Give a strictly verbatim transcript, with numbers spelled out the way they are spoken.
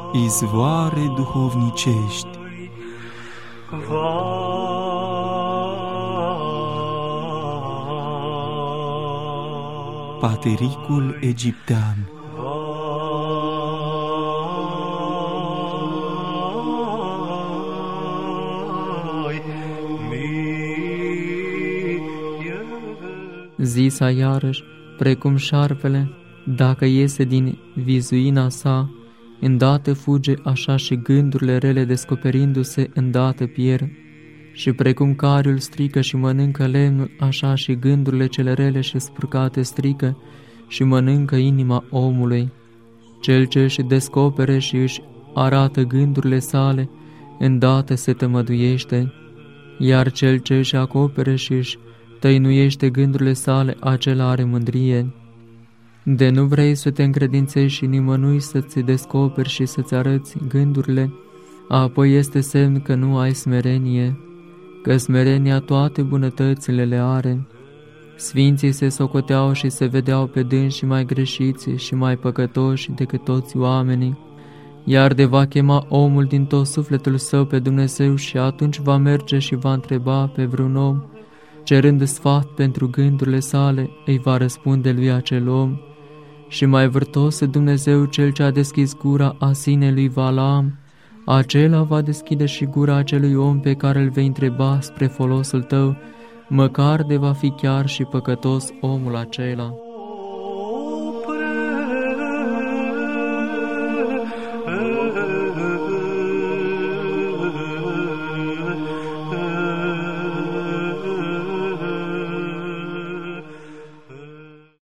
izvoare duhovnicești. Patericul egiptean. Zisa iarăși, precum șarpele, dacă iese din vizuina sa, îndată fuge, așa și gândurile rele descoperindu-se, îndată pierd. Și precum cariul strică și mănâncă lemnul, așa și gândurile cele rele și spurcate strică și mănâncă inima omului. Cel ce își descopere și își arată gândurile sale, îndată se tămăduiește, iar cel ce își acopere și își tăinuiește gândurile sale, acela are mândrie. De nu vrei să te încredințești și nimănui să-ți descoperi și să-ți arăți gândurile, apoi este semn că nu ai smerenie, că smerenia toate bunătățile le are. Sfinții se socoteau și se vedeau pe dânsi mai greșiți și mai păcătoși decât toți oamenii, iar de va chema omul din tot sufletul său pe Dumnezeu și atunci va merge și va întreba pe vreun om, cerând sfat pentru gândurile sale, îi va răspunde lui acel om. Și mai vârtos Dumnezeu, cel ce a deschis gura a sinelui Balaam, acela va deschide și gura acelui om pe care îl vei întreba spre folosul tău, măcar de va fi chiar și păcătos omul acela.